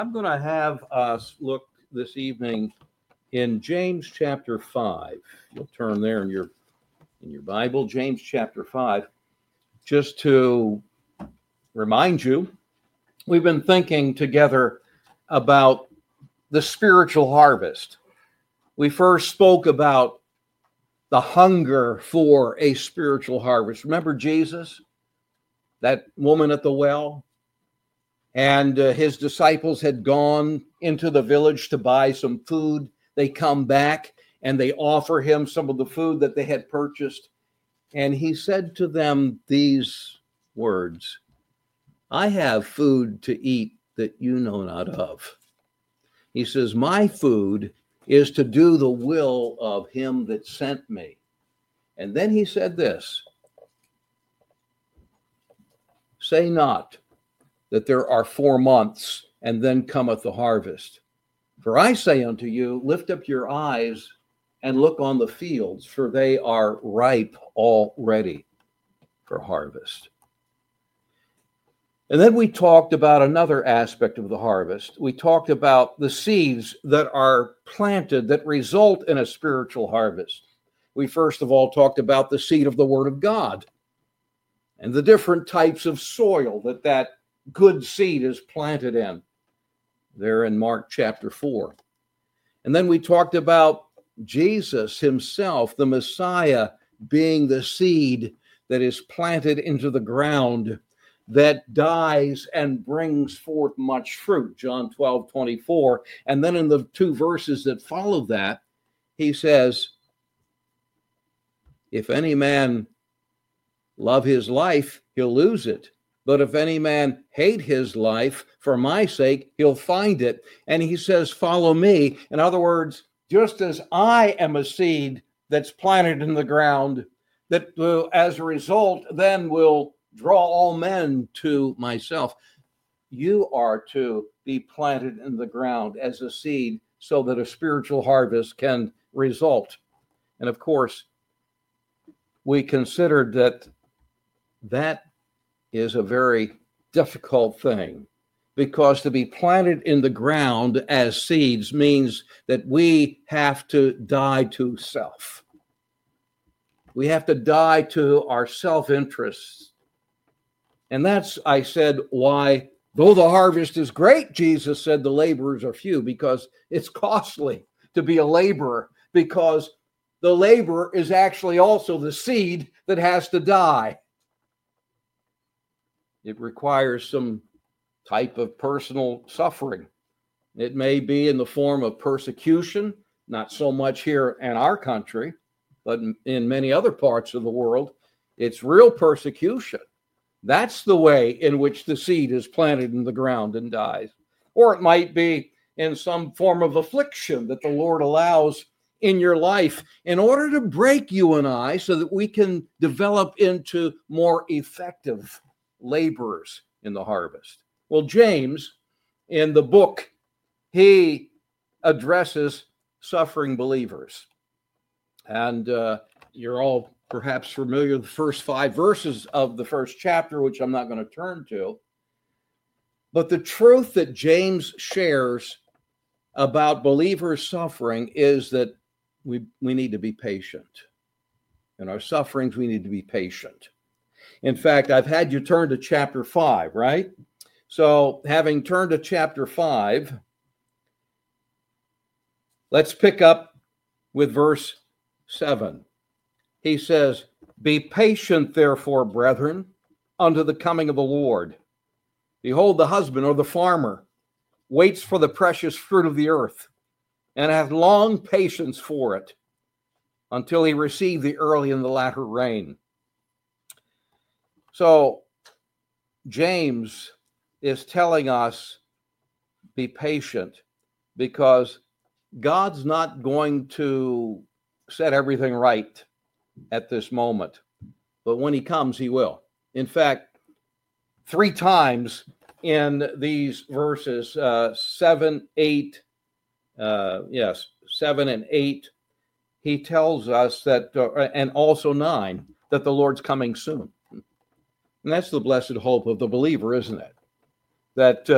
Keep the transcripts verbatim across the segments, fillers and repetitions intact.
I'm going to have us look this evening in James chapter five. You'll turn there in your in your Bible, James chapter five, just to remind you, we've been thinking together about the spiritual harvest. We first spoke about the hunger for a spiritual harvest. Remember Jesus, that woman at the well? And uh, his disciples had gone into the village to buy some food. They come back and they offer him some of the food that they had purchased. And he said to them these words, "I have food to eat that you know not of." He says, "My food is to do the will of him that sent me." And then he said this, "Say not that there are four months, and then cometh the harvest. For I say unto you, lift up your eyes and look on the fields, for they are ripe already for harvest." And then we talked about another aspect of the harvest. We talked about the seeds that are planted that result in a spiritual harvest. We first of all talked about the seed of the Word of God and the different types of soil that that good seed is planted in, there in Mark chapter four. And then we talked about Jesus himself, the Messiah, being the seed that is planted into the ground that dies and brings forth much fruit, John twelve twenty-four. And then in the two verses that follow that, he says, "If any man love his life, he'll lose it. But if any man hate his life for my sake, he'll find it." And he says, "Follow me." In other words, just as I am a seed that's planted in the ground, that will, as a result, then will draw all men to myself, you are to be planted in the ground as a seed so that a spiritual harvest can result. And of course, we considered that that is a very difficult thing, because to be planted in the ground as seeds means that we have to die to self. We have to die to our self-interests. And that's, I said, why, though the harvest is great, Jesus said the laborers are few, because it's costly to be a laborer, because the laborer is actually also the seed that has to die. It requires some type of personal suffering. It may be in the form of persecution, not so much here in our country, but in many other parts of the world, it's real persecution. That's the way in which the seed is planted in the ground and dies. Or it might be in some form of affliction that the Lord allows in your life in order to break you and I so that we can develop into more effective laborers in the harvest. Well, James, in the book, he addresses suffering believers. And uh, you're all perhaps familiar with the first five verses of the first chapter, which I'm not going to turn to. But the truth that James shares about believers suffering is that we, we need to be patient. In our sufferings, we need to be patient. In fact, I've had you turn to chapter five, right? So having turned to chapter five, let's pick up with verse seven. He says, "Be patient, therefore, brethren, unto the coming of the Lord. Behold, the husband or the farmer waits for the precious fruit of the earth, and hath long patience for it, until he receive the early and the latter rain." So James is telling us, be patient, because God's not going to set everything right at this moment. But when he comes, he will. In fact, three times in these verses, uh, seven, eight, uh, yes, seven and eight, he tells us that, uh, and also nine, that the Lord's coming soon. And that's the blessed hope of the believer, isn't it? That uh,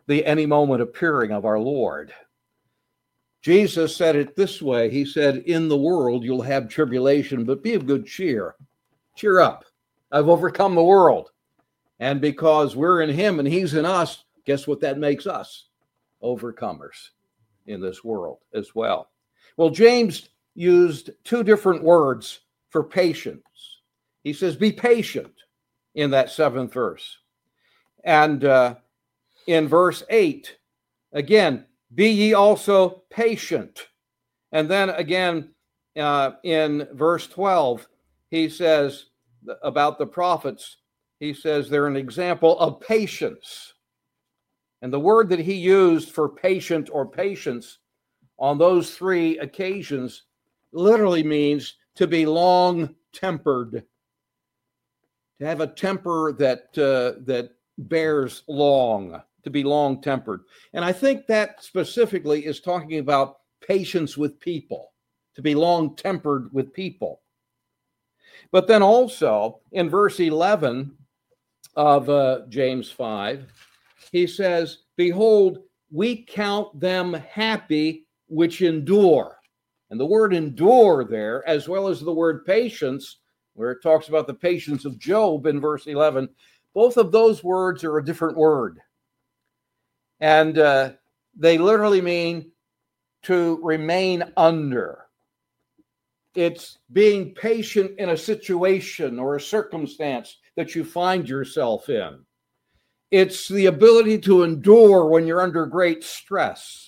the any moment appearing of our Lord. Jesus said it this way. He said, in the world you'll have tribulation, but be of good cheer. Cheer up. I've overcome the world. And because we're in him and he's in us, guess what that makes us? Overcomers in this world as well. Well, James used two different words for patience. He says, be patient in that seventh verse. And uh, in verse eight, again, be ye also patient. And then again, uh, in verse twelve, he says about the prophets, he says they're an example of patience. And the word that he used for patient or patience on those three occasions literally means to be long-tempered, to have a temper that uh, that bears long, to be long-tempered. And I think that specifically is talking about patience with people, to be long-tempered with people. But then also in verse eleven of uh, James five, he says, behold, we count them happy which endure. And the word endure there, as well as the word patience, where it talks about the patience of Job in verse eleven, both of those words are a different word. And uh, they literally mean to remain under. It's being patient in a situation or a circumstance that you find yourself in. It's the ability to endure when you're under great stress.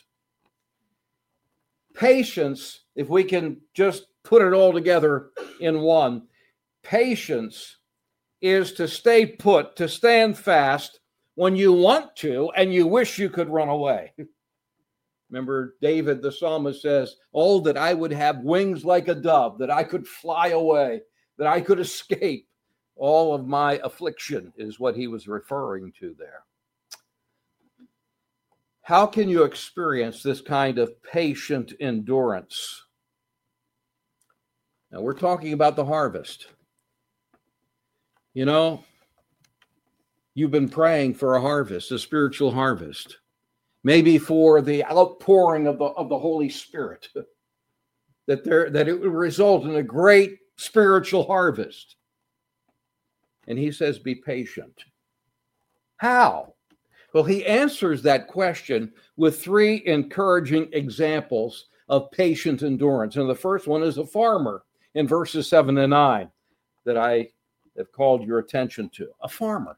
Patience, if we can just put it all together in one, patience is to stay put, to stand fast when you want to and you wish you could run away. Remember, David, the psalmist, says, oh, that I would have wings like a dove, that I could fly away, that I could escape. All of my affliction is what he was referring to there. How can you experience this kind of patient endurance? Now, we're talking about the harvest. You know, you've been praying for a harvest, a spiritual harvest. Maybe for the outpouring of the, of the Holy Spirit, that there that it would result in a great spiritual harvest. And he says, be patient. How? Well, he answers that question with three encouraging examples of patient endurance. And the first one is a farmer in verses seven and nine that I have called your attention to. A farmer.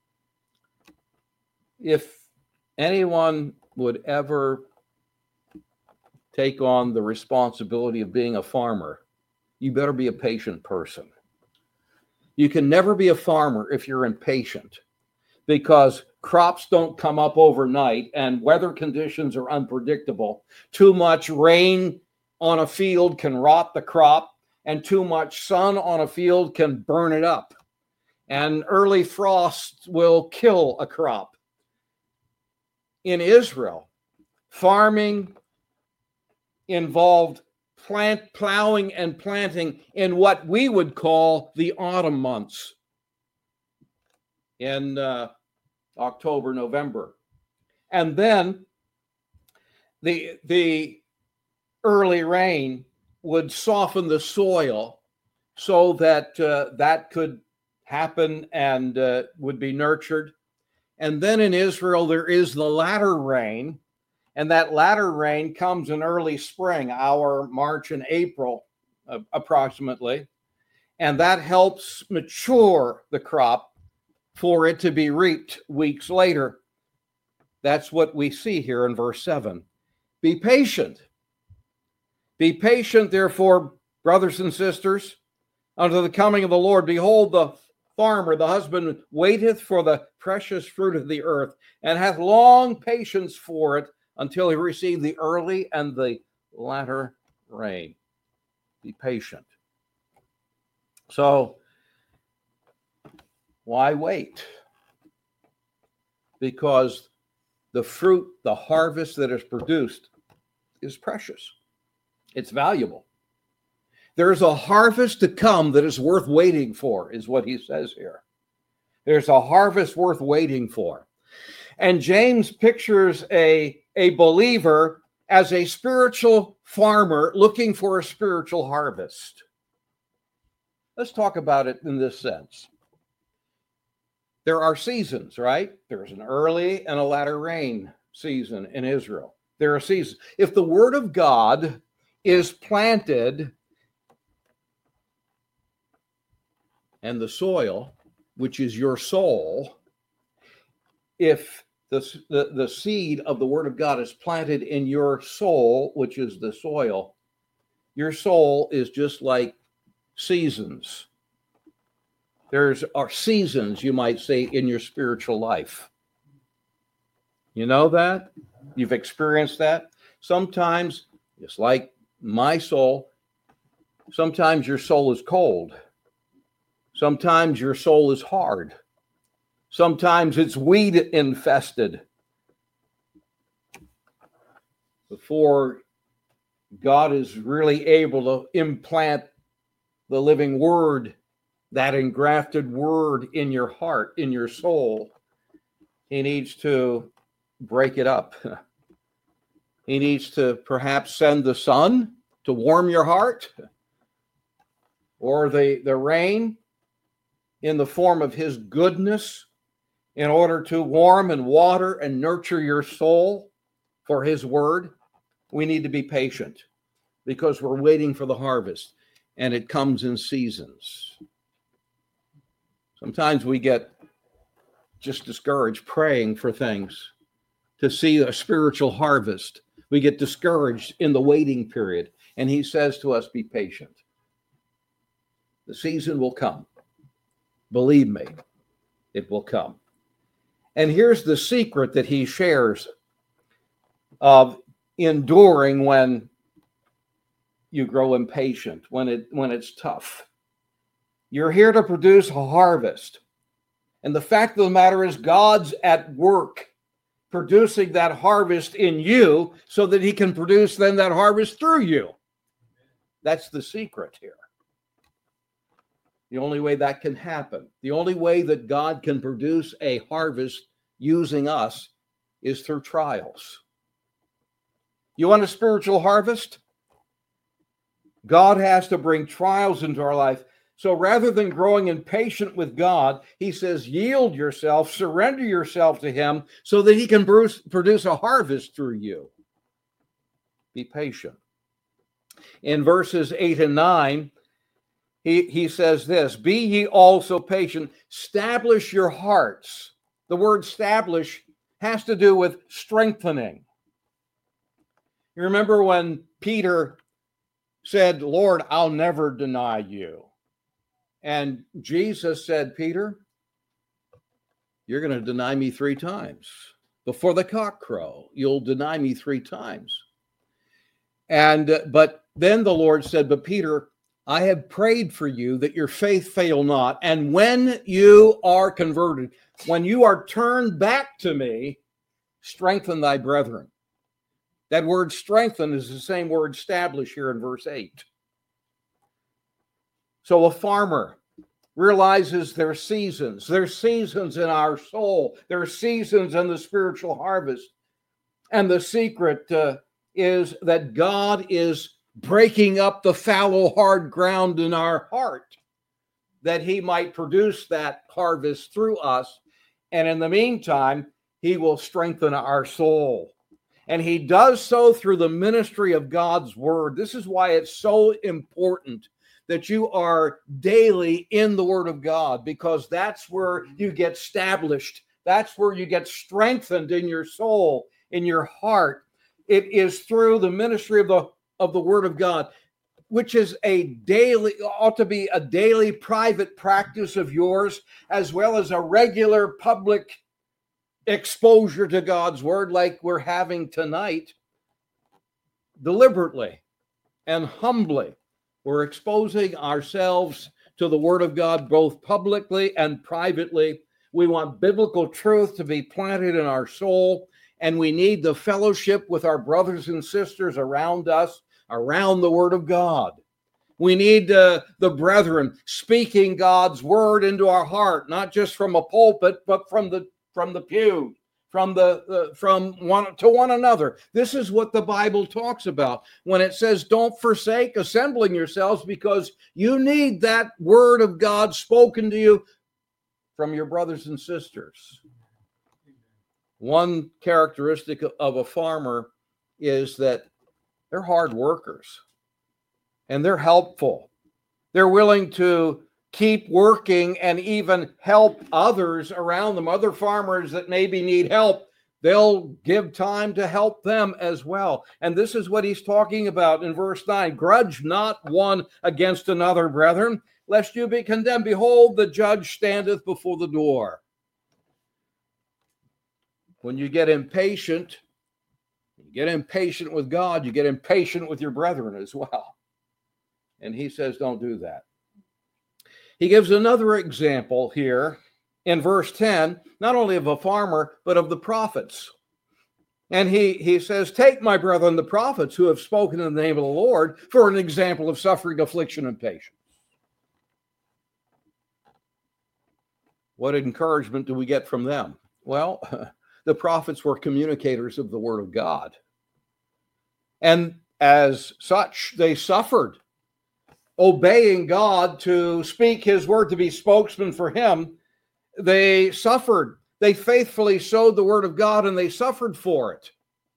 If anyone would ever take on the responsibility of being a farmer, you better be a patient person. You can never be a farmer if you're impatient, because crops don't come up overnight and weather conditions are unpredictable. Too much rain on a field can rot the crop, and too much sun on a field can burn it up. And early frost will kill a crop. In Israel, farming involved plant plowing and planting in what we would call the autumn months, in uh, October, November. And then the, the early rain would soften the soil so that uh, that could happen and uh, would be nurtured. And then in Israel, there is the latter rain, and that latter rain comes in early spring, our March and April, uh, approximately. And that helps mature the crop for it to be reaped weeks later. That's what we see here in verse seven. Be patient. Be patient, therefore, brothers and sisters, unto the coming of the Lord. Behold, the farmer, the husband, waiteth for the precious fruit of the earth, and hath long patience for it, until he receive the early and the latter rain. Be patient. So, why wait? Because the fruit, the harvest that is produced is precious. It's valuable. There's a harvest to come that is worth waiting for, is what he says here. There's a harvest worth waiting for. And James pictures a, a believer as a spiritual farmer looking for a spiritual harvest. Let's talk about it in this sense. There are seasons, right? There's an early and a latter rain season in Israel. There are seasons. If the word of God is planted and the soil, which is your soul, if the, the, the seed of the word of God is planted in your soul, which is the soil, your soul is just like seasons. There's are seasons, you might say, in your spiritual life. You know that? You've experienced that? Sometimes, just like my soul, sometimes your soul is cold. Sometimes your soul is hard. Sometimes it's weed infested. Before God is really able to implant the living word, that engrafted word in your heart, in your soul, he needs to break it up. He needs to perhaps send the sun to warm your heart, or the, the rain in the form of his goodness in order to warm and water and nurture your soul for his word. We need to be patient because we're waiting for the harvest, and it comes in seasons. Sometimes we get just discouraged praying for things to see a spiritual harvest. We get discouraged in the waiting period. And he says to us, be patient. The season will come. Believe me, it will come. And here's the secret that he shares of enduring when you grow impatient, when it when it's tough. You're here to produce a harvest. And the fact of the matter is, God's at work producing that harvest in you so that he can produce then that harvest through you. That's the secret here. The only way that can happen, the only way that God can produce a harvest using us is through trials. You want a spiritual harvest? God has to bring trials into our life. So rather than growing impatient with God, he says, yield yourself, surrender yourself to him so that he can produce a harvest through you. Be patient. In verses eight and nine, he, he says this, be ye also patient, establish your hearts. The word establish has to do with strengthening. You remember when Peter said, Lord, I'll never deny you. And Jesus said, Peter, you're going to deny me three times. Before the cock crow, you'll deny me three times. And, uh, but then the Lord said, but Peter, I have prayed for you that your faith fail not. And when you are converted, when you are turned back to me, strengthen thy brethren. That word strengthen is the same word establish here in verse eight. So a farmer realizes there are seasons. There are seasons in our soul. There are seasons in the spiritual harvest. And the secret uh, is that God is breaking up the fallow, hard ground in our heart, that he might produce that harvest through us. And in the meantime, he will strengthen our soul. And he does so through the ministry of God's word. This is why it's so important that you are daily in the word of God, because that's where you get established. That's where you get strengthened in your soul, in your heart. It is through the ministry of the, of the word of God, which is a daily, ought to be a daily private practice of yours, as well as a regular public exposure to God's word like we're having tonight. Deliberately and humbly, we're exposing ourselves to the word of God both publicly and privately. We want biblical truth to be planted in our soul, and we need the fellowship with our brothers and sisters around us, around the word of God. We need uh, the brethren speaking God's word into our heart, not just from a pulpit, but from the from the pew, from the, the from one to one another. This is what the Bible talks about when it says, don't forsake assembling yourselves, because you need that word of God spoken to you from your brothers and sisters. One characteristic of a farmer is that they're hard workers and they're helpful. They're willing to keep working and even help others around them, other farmers that maybe need help. They'll give time to help them as well. And this is what he's talking about in verse nine. Grudge not one against another, brethren, lest you be condemned. Behold, the judge standeth before the door. When you get impatient, you get impatient with God, you get impatient with your brethren as well. And he says, don't do that. He gives another example here in verse ten, not only of a farmer, but of the prophets. And he, he says, take my brethren, the prophets who have spoken in the name of the Lord, for an example of suffering, affliction, and patience. What encouragement do we get from them? Well, the prophets were communicators of the word of God. And as such, they suffered, obeying God to speak his word, to be spokesman for him. They suffered. They faithfully sowed the word of God, and they suffered for it.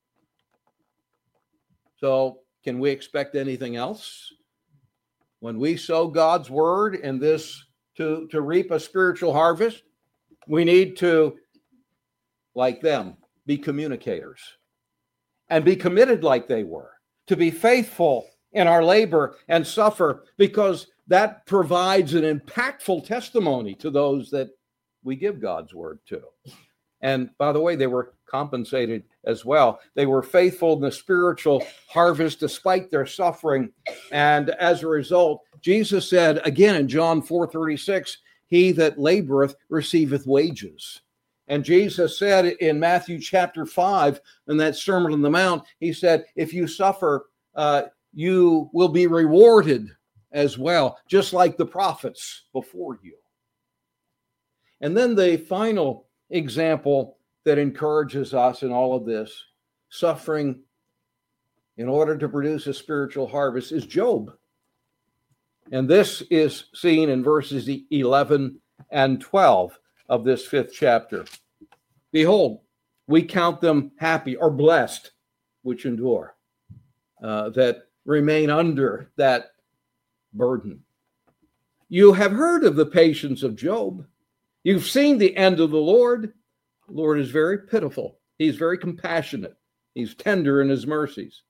So can we expect anything else? When we sow God's word in this to, to reap a spiritual harvest, we need to, like them, be communicators and be committed like they were, to be faithful in our labor and suffer, because that provides an impactful testimony to those that we give God's word to. And by the way, they were compensated as well. They were faithful in the spiritual harvest despite their suffering. And as a result, Jesus said again in John four thirty-six, he that laboreth receiveth wages. And Jesus said in Matthew chapter five, in that Sermon on the Mount, he said, if you suffer, uh, you will be rewarded as well, just like the prophets before you. And then the final example that encourages us in all of this, suffering in order to produce a spiritual harvest, is Job. And this is seen in verses eleven and twelve of this fifth chapter. Behold, we count them happy or blessed, which endure, uh, that remain under that burden. You have heard of the patience of Job. You've seen the end of the Lord. The Lord is very pitiful. He's very compassionate. He's tender in his mercies.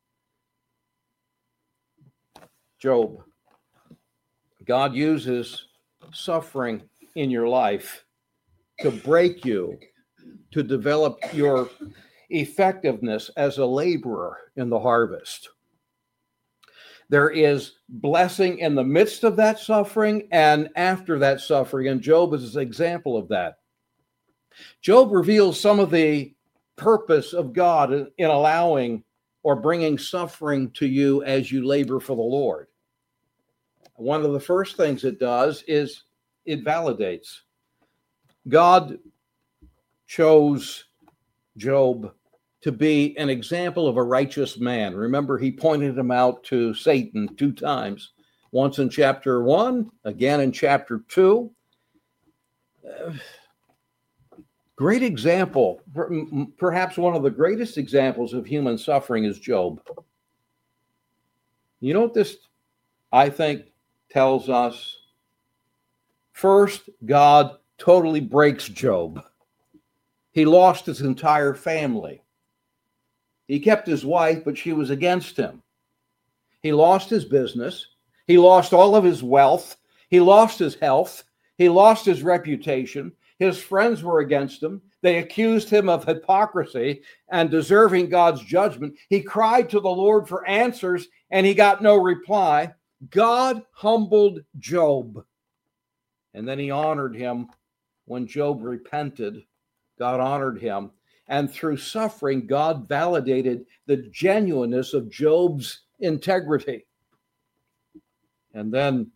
Job, God uses suffering in your life to break you, to develop your effectiveness as a laborer in the harvest. There is blessing in the midst of that suffering and after that suffering, and Job is an example of that. Job reveals some of the purpose of God in, in allowing or bringing suffering to you as you labor for the Lord. One of the first things it does is it validates. God chose Job to be an example of a righteous man. Remember, he pointed him out to Satan two times, once in chapter one, again in chapter two. Uh, great example, perhaps one of the greatest examples of human suffering is Job. You know what this, I think, tells us? First, God totally breaks Job. He lost his entire family. He kept his wife, but she was against him. He lost his business. He lost all of his wealth. He lost his health. He lost his reputation. His friends were against him. They accused him of hypocrisy and deserving God's judgment. He cried to the Lord for answers, and he got no reply. God humbled Job, and then he honored him when Job repented. God honored him. And through suffering, God validated the genuineness of Job's integrity. And then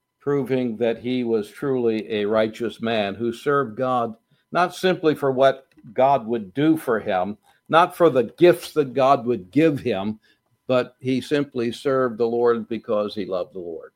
proving that he was truly a righteous man who served God, not simply for what God would do for him, not for the gifts that God would give him, but he simply served the Lord because he loved the Lord.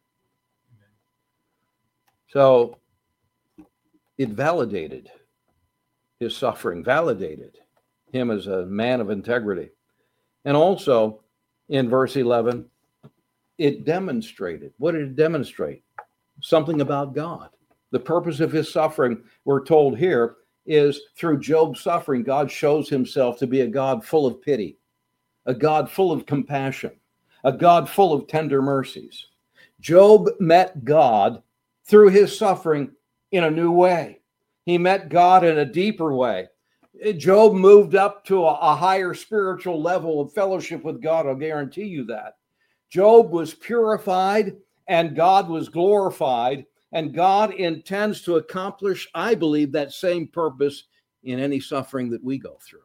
So it validated his suffering, validated him as a man of integrity. And also in verse eleven, it demonstrated. What did it demonstrate? Something about God. The purpose of his suffering, we're told here, is through Job's suffering, God shows himself to be a God full of pity, a God full of compassion, a God full of tender mercies. Job met God through his suffering in a new way. He met God in a deeper way. Job moved up to a, a higher spiritual level of fellowship with God. I'll guarantee you that. Job was purified and God was glorified, and God intends to accomplish, I believe, that same purpose in any suffering that we go through.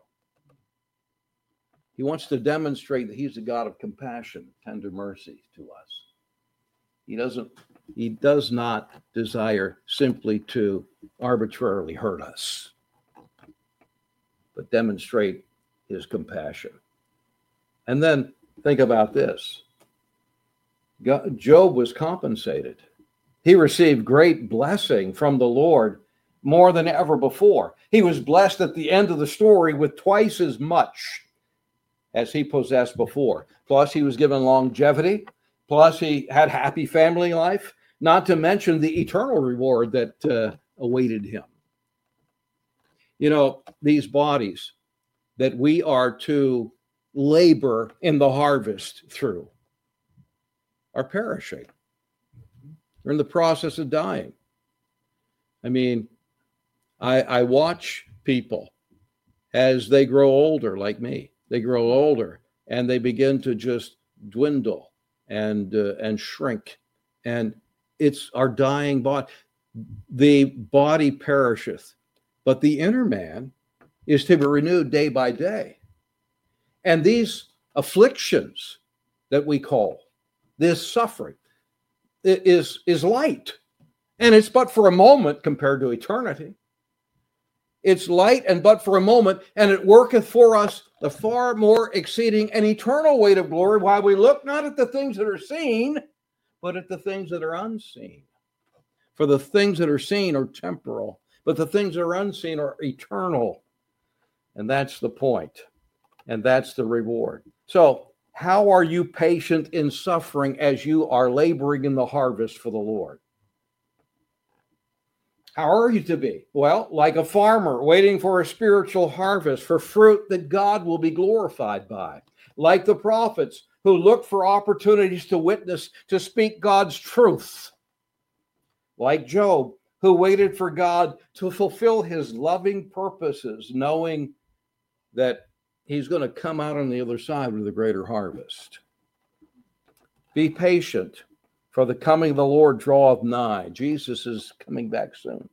He wants to demonstrate that he's a God of compassion, tender mercy to us. He doesn't, he does not desire simply to arbitrarily hurt us, but demonstrate his compassion. And then think about this. God, Job was compensated. He received great blessing from the Lord more than ever before. He was blessed at the end of the story with twice as much as he possessed before. Plus, he was given longevity. Plus, he had happy family life, not to mention the eternal reward that uh, awaited him. You know, these bodies that we are to labor in the harvest through are perishing. They're in the process of dying. I mean, I, I watch people as they grow older, like me. They grow older and they begin to just dwindle and uh, and shrink. And it's our dying body. The body perisheth, but the inner man is to be renewed day by day. And these afflictions that we call, this suffering, is, is light. And it's but for a moment compared to eternity. It's light and but for a moment, and it worketh for us the far more exceeding and eternal weight of glory, while we look not at the things that are seen, but at the things that are unseen. For the things that are seen are temporal, but the things that are unseen are eternal. And that's the point. And that's the reward. So, how are you patient in suffering as you are laboring in the harvest for the Lord? How are you to be? Well, like a farmer waiting for a spiritual harvest, for fruit that God will be glorified by. Like the prophets who look for opportunities to witness, to speak God's truth. Like Job, who waited for God to fulfill his loving purposes, knowing that he's going to come out on the other side with a greater harvest. Be patient, for the coming of the Lord draweth nigh. Jesus is coming back soon.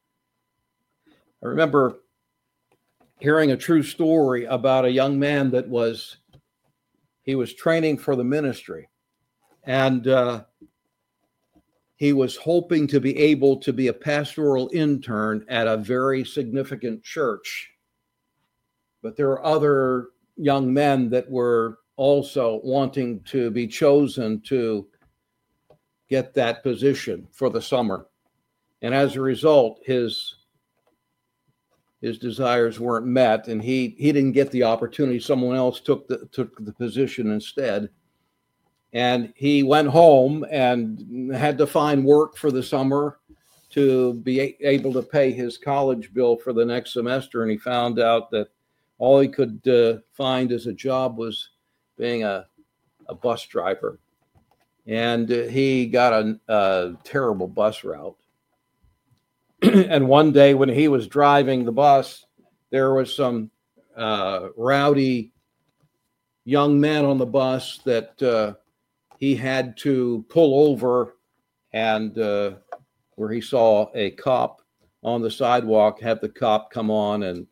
I remember hearing a true story about a young man that was, he was training for the ministry. And uh, he was hoping to be able to be a pastoral intern at a very significant church. But there are other young men that were also wanting to be chosen to get that position for the summer. And as a result, his, his desires weren't met, and he, he didn't get the opportunity. Someone else took the, took the position instead. And he went home and had to find work for the summer to be able to pay his college bill for the next semester. And he found out that all he could uh, find as a job was being a, a bus driver. And uh, he got a, a terrible bus route. And one day when he was driving the bus, there was some uh, rowdy young men on the bus that uh, he had to pull over, and uh, where he saw a cop on the sidewalk, have the cop come on and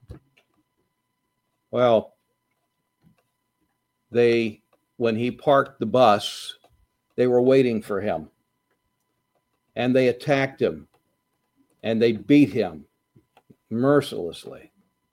Well, they, when he parked the bus, they were waiting for him. And they attacked him. And they beat him mercilessly.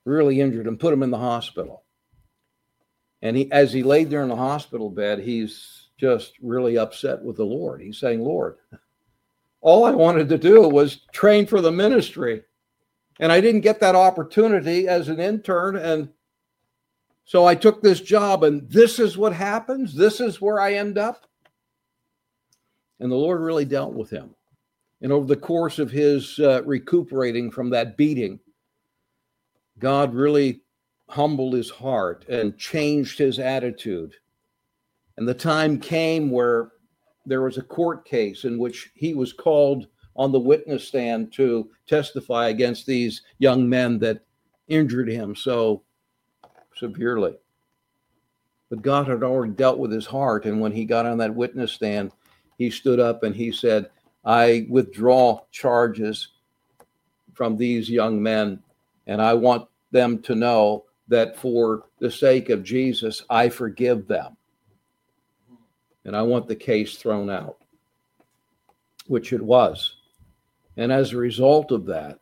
really injured him, put him in the hospital. And he, as he laid there in the hospital bed, he's just really upset with the Lord. He's saying, Lord, all I wanted to do was train for the ministry. And I didn't get that opportunity as an intern. And so I took this job, and this is what happens. This is where I end up. And the Lord really dealt with him. And over the course of his uh, recuperating from that beating, God really humbled his heart and changed his attitude. And the time came where there was a court case in which he was called on the witness stand to testify against these young men that injured him so severely. But God had already dealt with his heart. And when he got on that witness stand, he stood up and he said, I withdraw charges from these young men, and I want them to know that for the sake of Jesus, I forgive them. And I want the case thrown out, which it was. And as a result of that,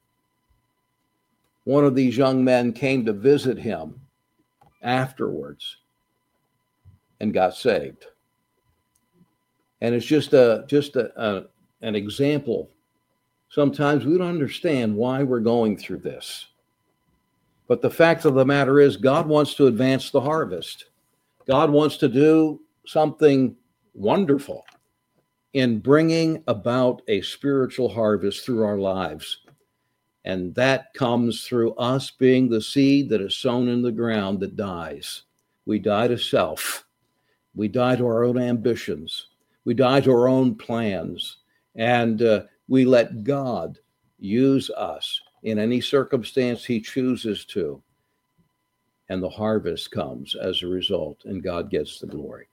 one of these young men came to visit him afterwards and got saved. And it's just a just a, a an example. Sometimes we don't understand why we're going through this. But the fact of the matter is, God wants to advance the harvest. God wants to do something wonderful in bringing about a spiritual harvest through our lives. And that comes through us being the seed that is sown in the ground that dies. We die to self. We die to our own ambitions. We die to our own plans. And uh, we let God use us in any circumstance he chooses to. And the harvest comes as a result, and God gets the glory.